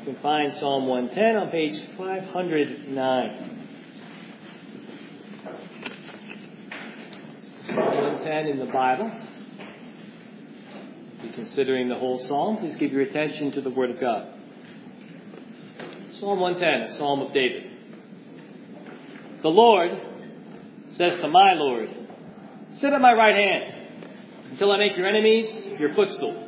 You can find Psalm 110 on page 509. Psalm 110 in the Bible. If you're considering the whole psalm, please give your attention to the Word of God. Psalm 110, a psalm of David. The Lord says to my Lord, sit at my right hand until I make your enemies your footstool.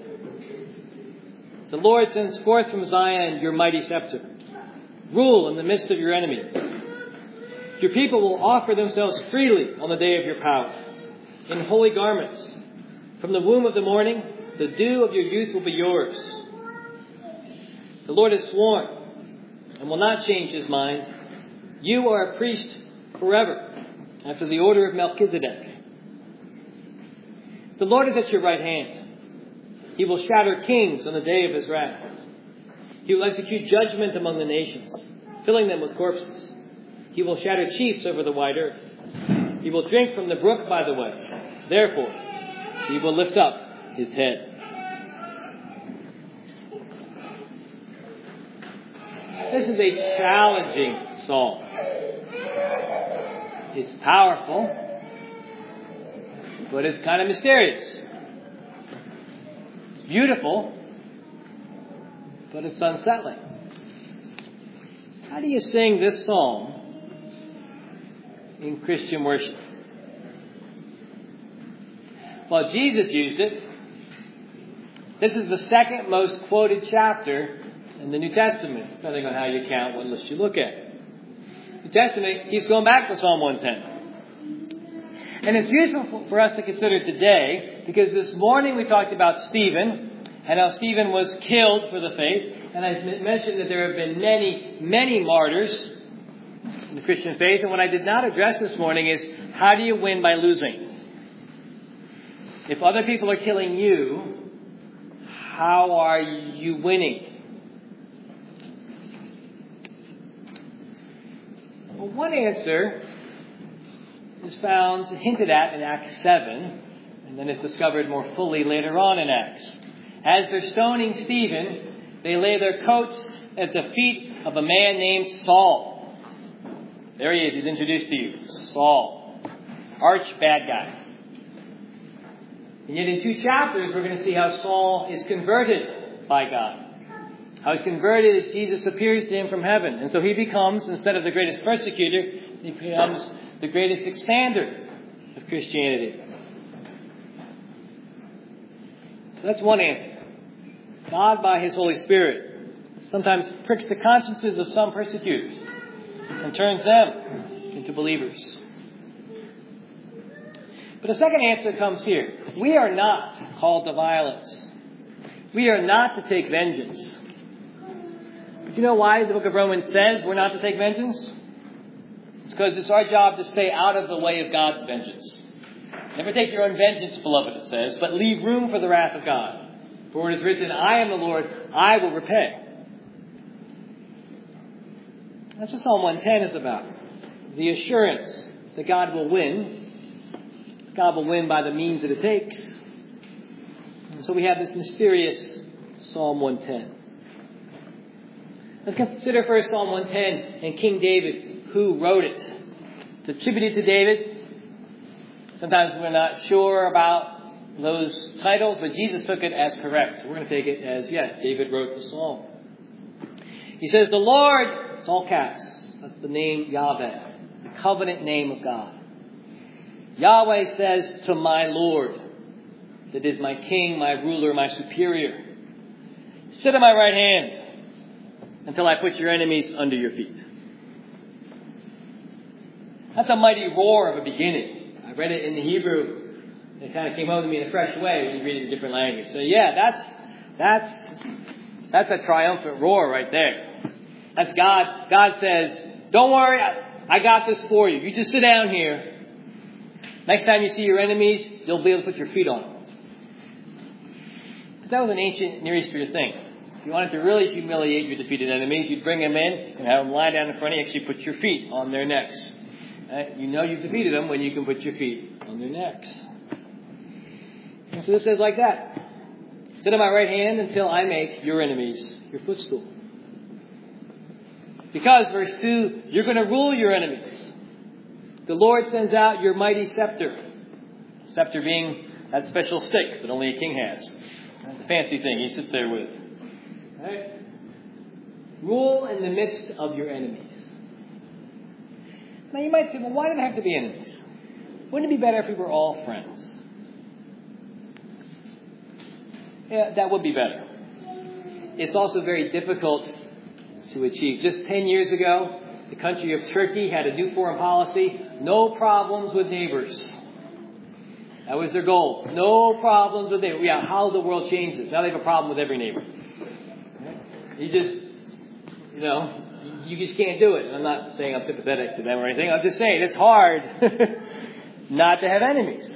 The Lord sends forth from Zion your mighty scepter. Rule in the midst of your enemies. Your people will offer themselves freely on the day of your power, in holy garments. From the womb of the morning, the dew of your youth will be yours. The Lord has sworn and will not change his mind. You are a priest forever, after the order of Melchizedek. The Lord is at your right hand. He will shatter kings on the day of his wrath. He will execute judgment among the nations, filling them with corpses. He will shatter chiefs over the wide earth. He will drink from the brook by the way. Therefore, he will lift up his head. This is a challenging psalm. It's powerful, but it's kind of mysterious. It's beautiful, but it's unsettling. How do you sing this psalm in Christian worship? Well, Jesus used it. This is the second most quoted chapter in the New Testament, depending on how you count, what list you look at. The New Testament keeps going back to Psalm 110. And it's useful for us to consider today, because this morning we talked about Stephen, and how Stephen was killed for the faith. And I mentioned that there have been many, many martyrs in the Christian faith. And what I did not address this morning is, how do you win by losing? If other people are killing you, how are you winning? Well, one answer is found, hinted at in Acts 7, and then it's discovered more fully later on in Acts. As they're stoning Stephen, they lay their coats at the feet of a man named Saul. There he is, he's introduced to you. Saul. Arch bad guy. And yet in 2 chapters, we're going to see how Saul is converted by God. How he's converted as Jesus appears to him from heaven. And so he becomes, instead of the greatest persecutor, he becomes the greatest expander of Christianity. So that's one answer. God, by his Holy Spirit, sometimes pricks the consciences of some persecutors and turns them into believers. But a second answer comes here. We are not called to violence. We are not to take vengeance. But you know why the book of Romans says we're not to take vengeance? It's because it's our job to stay out of the way of God's vengeance. Never take your own vengeance, beloved, it says, but leave room for the wrath of God. For it is written, I am the Lord, I will repay. That's what Psalm 110 is about. The assurance that God will win. God will win by the means that it takes. And so we have this mysterious Psalm 110. Let's consider first Psalm 110 and King David, who wrote it. It's attributed to David. Sometimes we're not sure about those titles, but Jesus took it as correct. So we're going to take it as, David wrote the psalm. He says, the Lord, it's all caps. That's the name Yahweh, the covenant name of God. Yahweh says to my Lord, that is my king, my ruler, my superior, sit at my right hand until I put your enemies under your feet. That's a mighty roar of a beginning. I read it in the Hebrew. It kind of came home to me in a fresh way when you read it in a different language. So that's a triumphant roar right there. That's God. God says, don't worry, I got this for you. You just sit down here. Next time you see your enemies, you'll be able to put your feet on them. Because that was an ancient Near Eastern thing. If you wanted to really humiliate your defeated enemies, you'd bring them in and have them lie down in front of you. Actually put your feet on their necks. You know you've defeated them when you can put your feet on their necks. And so this says like that. Sit at my right hand until I make your enemies your footstool. Because, verse 2, you're going to rule your enemies. The Lord sends out your mighty scepter. Scepter being that special stick that only a king has. The fancy thing he sits there with. Right? Rule in the midst of your enemies. Now you might say, well, why do they have to be enemies? Wouldn't it be better if we were all friends? Yeah, that would be better. It's also very difficult to achieve. Just 10 years ago, the country of Turkey had a new foreign policy. No problems with neighbors. That was their goal. No problems with neighbors. Yeah, how the world changes. Now they have a problem with every neighbor. You just can't do it. And I'm not saying I'm sympathetic to them or anything. I'm just saying it's hard not to have enemies.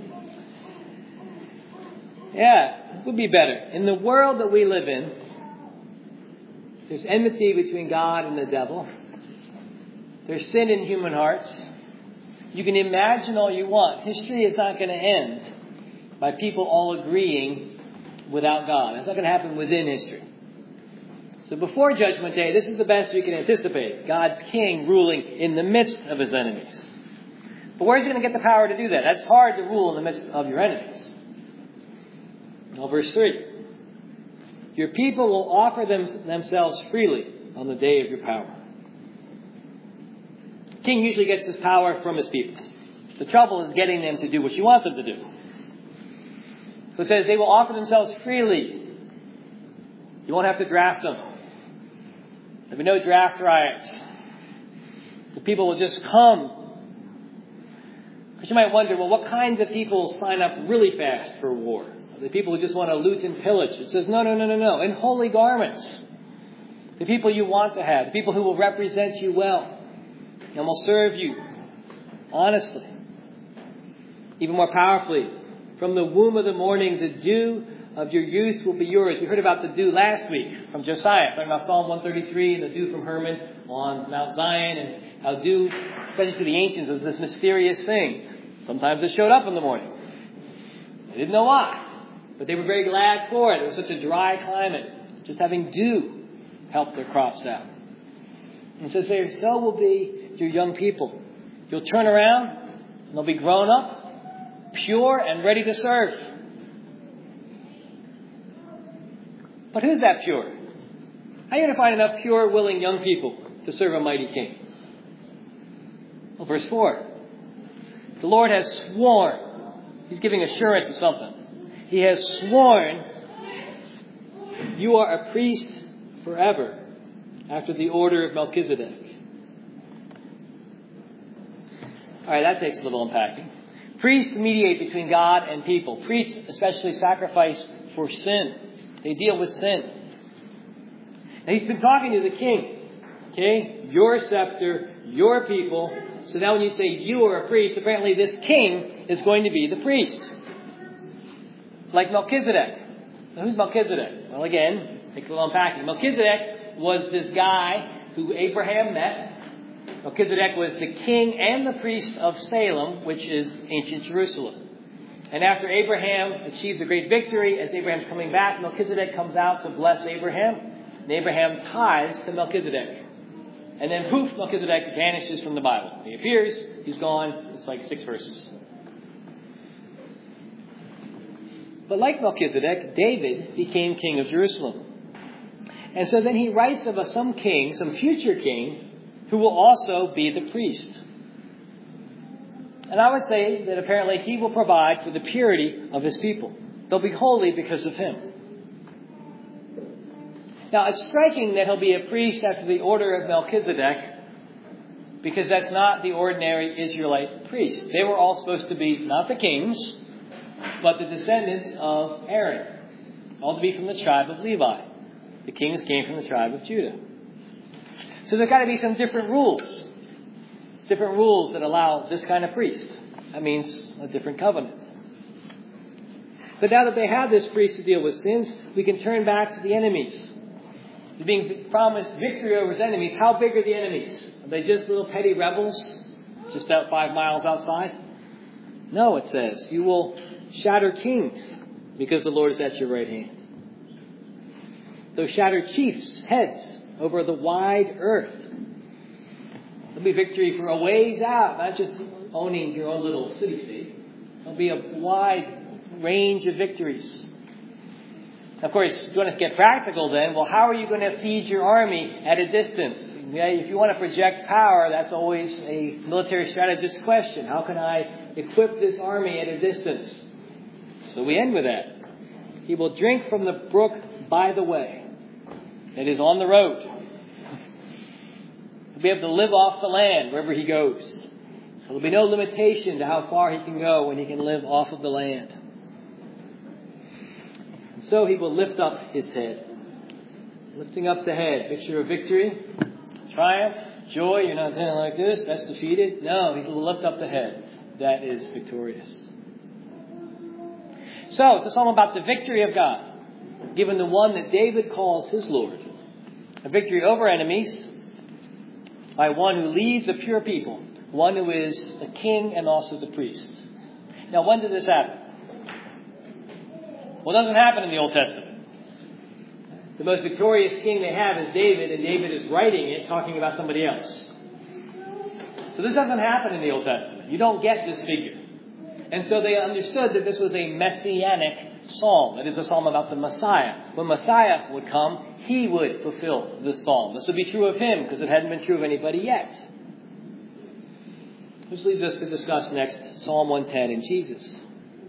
Yeah, it would be better. In the world that we live in, there's enmity between God and the devil. There's sin in human hearts. You can imagine all you want. History is not going to end by people all agreeing without God. It's not going to happen within history. So before Judgment Day, this is the best we can anticipate. God's king ruling in the midst of his enemies. But where's he going to get the power to do that? That's hard to rule in the midst of your enemies. Well, verse 3. Your people will offer themselves freely on the day of your power. The king usually gets his power from his people. The trouble is getting them to do what you want them to do. So it says they will offer themselves freely. You won't have to draft them. There'll be no draft riots. The people will just come. But you might wonder, well, what kinds of people sign up really fast for war? The people who just want to loot and pillage. It says, no. In holy garments. The people you want to have. The people who will represent you well. And will serve you honestly. Even more powerfully, from the womb of the morning, the dew of your youth will be yours. We heard about the dew last week from Josiah. Talking about Psalm 133 and the dew from Hermon on Mount Zion. And how dew, especially to the ancients, was this mysterious thing. Sometimes it showed up in the morning. They didn't know why. But they were very glad for it. It was such a dry climate. Just having dew helped their crops out. And it says there, so will be your young people. You'll turn around and they'll be grown up, pure and ready to serve. But who's that pure? How are you going to find enough pure, willing young people to serve a mighty king? Well, verse 4. The Lord has sworn. He's giving assurance of something. He has sworn you are a priest forever after the order of Melchizedek. All right, that takes a little unpacking. Priests mediate between God and people. Priests especially sacrifice for sin. They deal with sin. And he's been talking to the king. Okay? Your scepter, your people. So now when you say you are a priest, apparently this king is going to be the priest. Like Melchizedek. Now, who's Melchizedek? Well, again, take a little unpacking. Melchizedek was this guy who Abraham met. Melchizedek was the king and the priest of Salem, which is ancient Jerusalem. And after Abraham achieves a great victory, as Abraham's coming back, Melchizedek comes out to bless Abraham. And Abraham tithes to Melchizedek. And then poof, Melchizedek vanishes from the Bible. He appears, he's gone. It's like 6 verses. But like Melchizedek, David became king of Jerusalem. And so then he writes of some king, some future king, who will also be the priest. And I would say that apparently he will provide for the purity of his people. They'll be holy because of him. Now, it's striking that he'll be a priest after the order of Melchizedek, because that's not the ordinary Israelite priest. They were all supposed to be not the kings, but the descendants of Aaron, all to be from the tribe of Levi. The kings came from the tribe of Judah. So there's got to be some different rules that allow this kind of priest. That means a different covenant. But now that they have this priest to deal with sins, we can turn back to the enemies. He's being promised victory over his enemies. How big are the enemies? Are they just little petty rebels just out 5 miles outside? No, it says, you will shatter kings because the Lord is at your right hand. They'll shatter chiefs, heads, over the wide earth. There'll be victory for a ways out, not just owning your own little city-state. There'll be a wide range of victories. Of course, if you want to get practical then, well, how are you going to feed your army at a distance? If you want to project power, that's always a military strategist question. How can I equip this army at a distance? So we end with that. He will drink from the brook by the way. That is on the road. He'll be able to live off the land wherever he goes. So there'll be no limitation to how far he can go when he can live off of the land. And so he will lift up his head. Lifting up the head. Picture of victory, triumph, joy. You're not saying like this, that's defeated. No, he will lift up the head. That is victorious. So, it's a psalm about the victory of God, given the one that David calls his Lord. A victory over enemies by one who leads a pure people, one who is a king and also the priest. Now, when did this happen? Well, it doesn't happen in the Old Testament. The most victorious king they have is David, and David is writing it, talking about somebody else. So this doesn't happen in the Old Testament. You don't get this figure. And so they understood that this was a messianic psalm. It is a psalm about the Messiah. When Messiah would come, he would fulfill this psalm. This would be true of him because it hadn't been true of anybody yet. Which leads us to discuss next Psalm 110 and Jesus.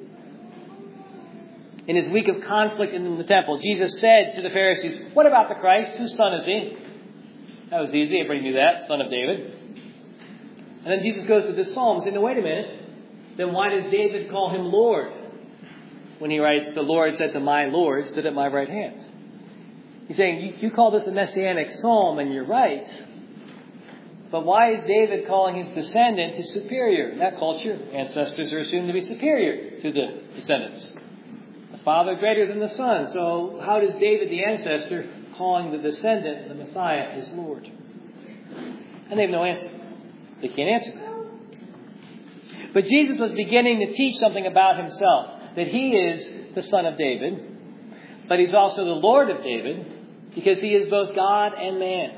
In his week of conflict in the temple, Jesus said to the Pharisees, "What about the Christ? Whose son is he?" That was easy. Everybody knew that. Son of David. And then Jesus goes to this psalm and says, "No, wait a minute. Then why does David call him Lord? When he writes, 'The Lord said to my Lord, sit at my right hand.'" He's saying, you call this a messianic psalm, and you're right. But why is David calling his descendant his superior? In that culture, ancestors are assumed to be superior to the descendants. The father greater than the son. So how does David, the ancestor, calling the descendant, the Messiah, his Lord? And they have no answer. They can't answer that. But Jesus was beginning to teach something about himself. That he is the son of David. But he's also the Lord of David. Because he is both God and man.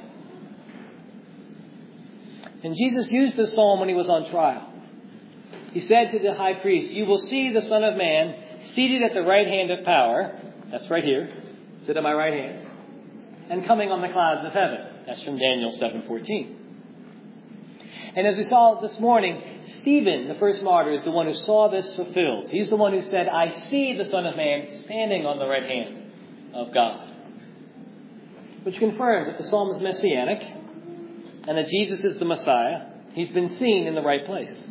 And Jesus used this psalm when he was on trial. He said to the high priest, "You will see the Son of Man seated at the right hand of power." That's right here. Sit at my right hand. "And coming on the clouds of heaven." That's from Daniel 7:14. And as we saw this morning, Stephen, the first martyr, is the one who saw this fulfilled. He's the one who said, "I see the Son of Man standing on the right hand of God." Which confirms that the psalm is messianic and that Jesus is the Messiah. He's been seen in the right place.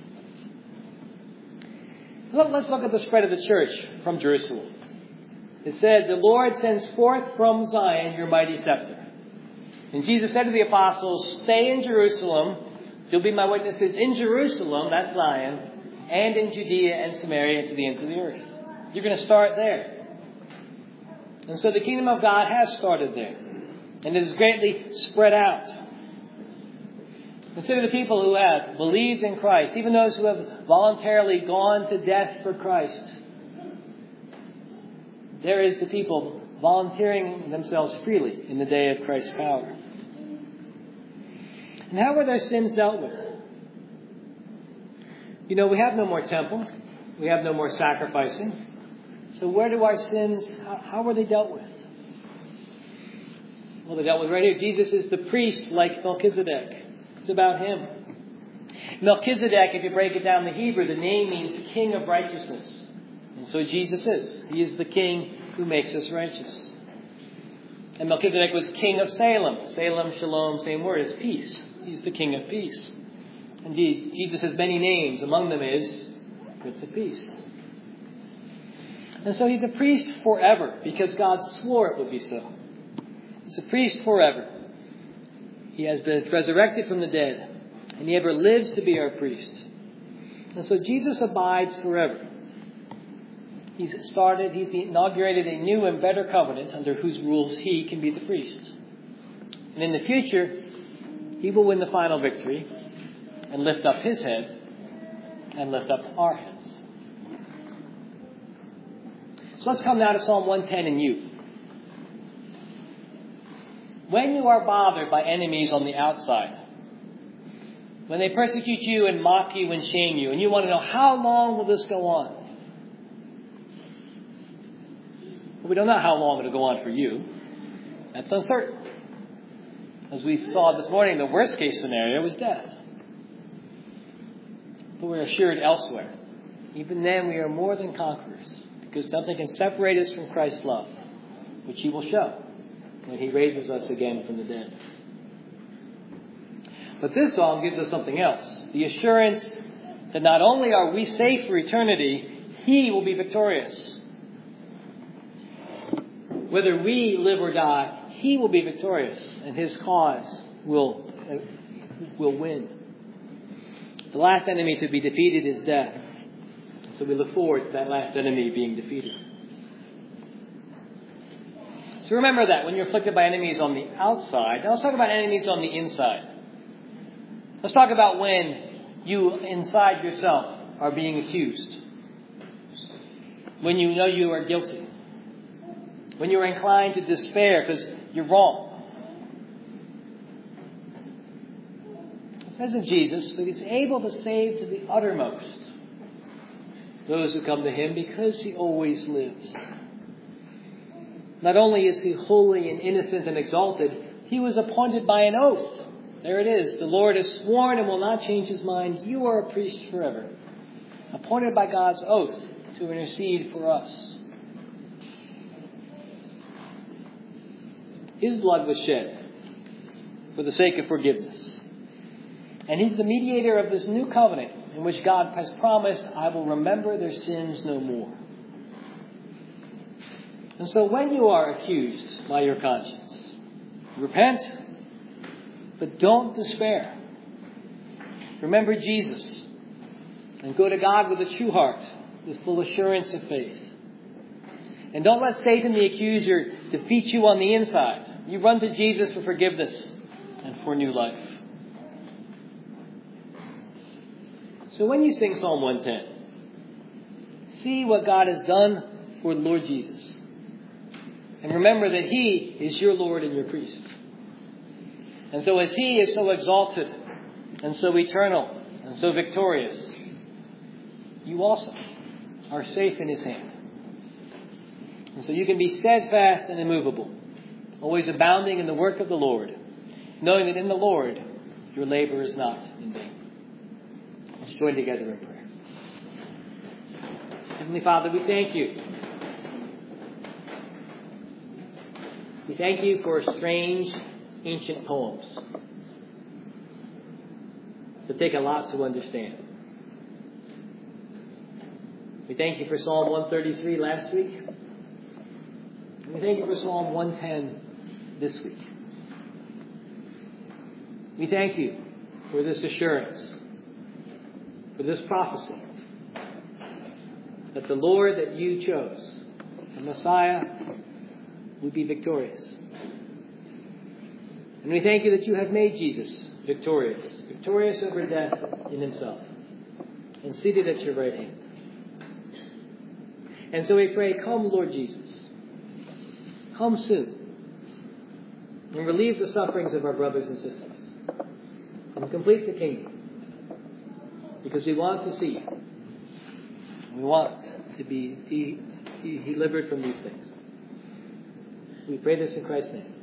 Let's look at the spread of the church from Jerusalem. It said, "The Lord sends forth from Zion your mighty scepter." And Jesus said to the apostles, "Stay in Jerusalem. You'll be my witnesses in Jerusalem," that's Zion, "and in Judea and Samaria and to the ends of the earth." You're going to start there. And so the kingdom of God has started there. And it is greatly spread out. Consider the people who have believed in Christ, even those who have voluntarily gone to death for Christ. There is the people volunteering themselves freely in the day of Christ's power. And how were their sins dealt with? We have no more temple. We have no more sacrificing. So where do our sins, how were they dealt with? Well, they're dealt with right here. Jesus is the priest like Melchizedek. It's about him. Melchizedek, if you break it down in the Hebrew, the name means king of righteousness. And so Jesus is. He is the king who makes us righteous. And Melchizedek was king of Salem. Salem, shalom, same word. It's peace. He's the king of peace. Indeed, Jesus has many names. Among them is Prince of Peace. And so he's a priest forever because God swore it would be so. He's a priest forever. He has been resurrected from the dead. And he ever lives to be our priest. And so Jesus abides forever. He's inaugurated a new and better covenant under whose rules he can be the priest. And in the future, he will win the final victory and lift up his head and lift up our heads. So let's come now to Psalm 110 and you. when you are bothered by enemies on the outside, when they persecute you and mock you and shame you, and you want to know, how long will this go on? Well, we don't know how long it'll go on for you. That's uncertain. As we saw this morning, the worst case scenario was death. But we're assured elsewhere, even then we are more than conquerors, because nothing can separate us from Christ's love, which He will show when He raises us again from the dead. But this psalm gives us something else. The assurance that not only are we safe for eternity, He will be victorious. Whether we live or die, He will be victorious, and His cause will win. The last enemy to be defeated is death. So we look forward to that last enemy being defeated. So remember that when you're afflicted by enemies on the outside. Now let's talk about enemies on the inside. Let's talk about when you inside yourself are being accused. When you know you are guilty. When you're inclined to despair because you're wrong. It says of Jesus that He's able to save to the uttermost those who come to Him because He always lives. Not only is He holy and innocent and exalted, He was appointed by an oath. There it is. The Lord has sworn and will not change His mind. You are a priest forever. Appointed by God's oath to intercede for us. His blood was shed for the sake of forgiveness. And He's the mediator of this new covenant in which God has promised, I will remember their sins no more. And so when you are accused by your conscience, repent, but don't despair. Remember Jesus and go to God with a true heart, with full assurance of faith. And don't let Satan, the accuser, defeat you on the inside. You run to Jesus for forgiveness and for new life. So when you sing Psalm 110, see what God has done for the Lord Jesus. And remember that He is your Lord and your priest. And so as He is so exalted and so eternal and so victorious, you also are safe in His hand. And so you can be steadfast and immovable, always abounding in the work of the Lord, knowing that in the Lord your labor is not in vain. Let's join together in prayer. Heavenly Father, we thank You. We thank You for strange, ancient poems that take a lot to understand. We thank You for Psalm 133 last week. And we thank You for Psalm 110 this week. We thank You for this assurance, for this prophecy, that the Lord that You chose, the Messiah, would be victorious. And we thank You that You have made Jesus victorious over death in Himself, and seated at Your right hand. And so we pray, come Lord Jesus, come soon, and relieve the sufferings of our brothers and sisters, and complete the kingdom, because we want to see You. We want to be delivered from these things. We pray this in Christ's name.